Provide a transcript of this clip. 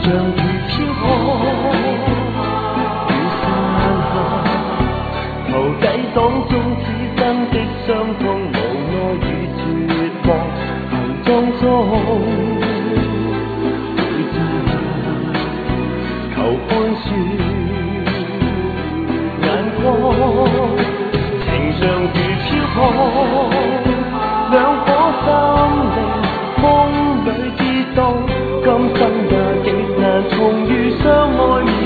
像如飘泊於山下，頭抵擋中此生的傷痛，無奈與絕望，行蹤中會自求寬恕眼光，情像如飄泊，兩顆心靈風裏之中，今生也極難重遇相愛。